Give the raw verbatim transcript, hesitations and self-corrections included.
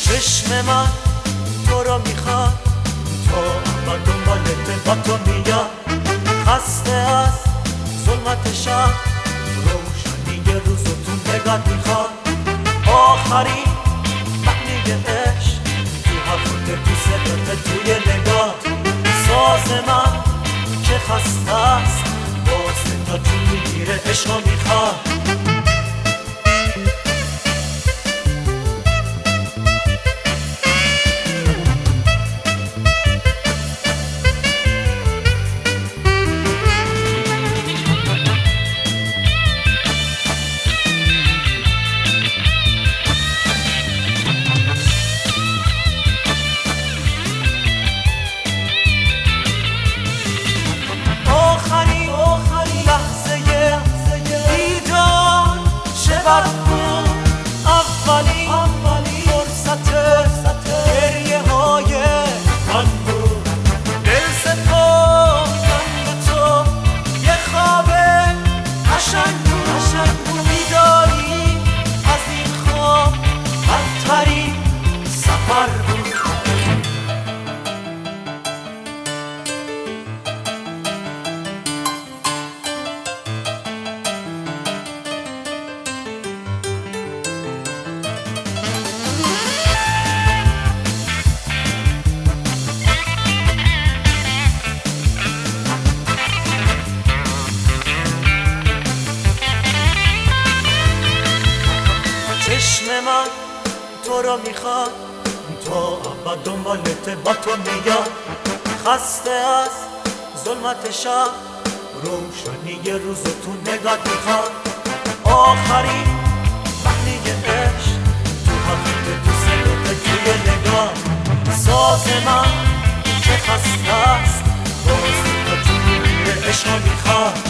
چشم من تو رو میخواد، تو اما دنبالت با تو میاد. خسته از ظلمت شب، روشنی روز و تو نگات میخواد. آخرین معنی عشق تو حرفت، تو صدات، توی نگات. ساز من که خسته است، واسه تا تو میگیره عشق میخواد. اولی فرصت گریه های من بود، دل سپردم به تو یه خواب قشنگ بود. بیداری از این خواب بدترین سفر بود. چشم من تو رو میخواد، تو اما دنبالت با تو میاد. خسته از ظلمت شب، روشنی روز تو نگات میخواد. آخرین معنی عشق تو حرفت، تو صدات، توی نگات. ساز من که خسته است، باز تا تو میگیره عشق میخواد.